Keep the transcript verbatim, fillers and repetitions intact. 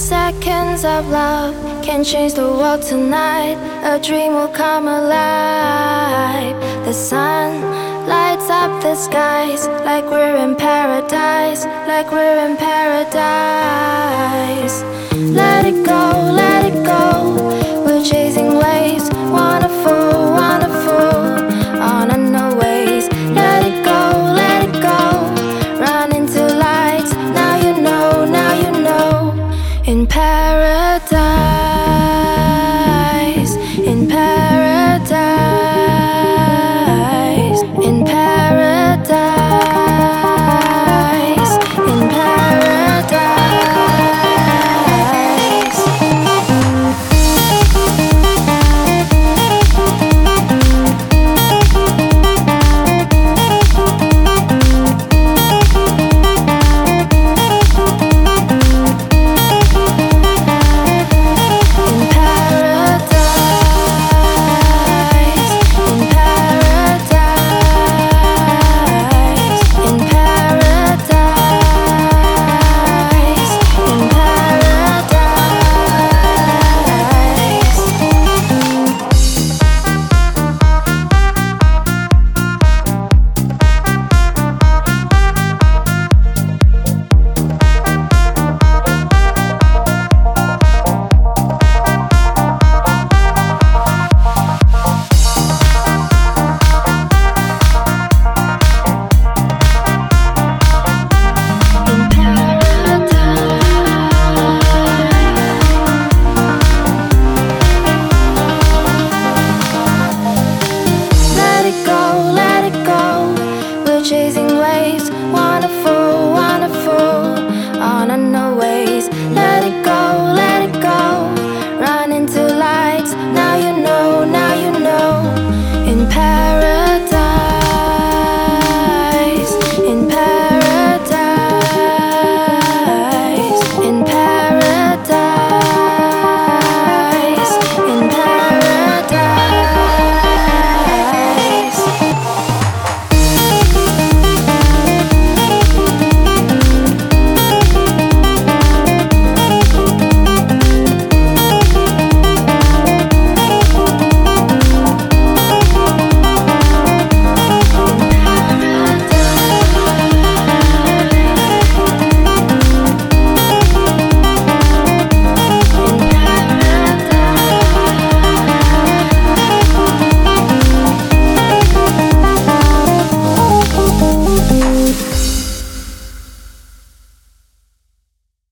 Seconds of love can change the world tonight. A dream will come alive. The sun lights up the skies like we're in paradise, like we're in paradise. Let it go, let it go. We're chasing waves, wanna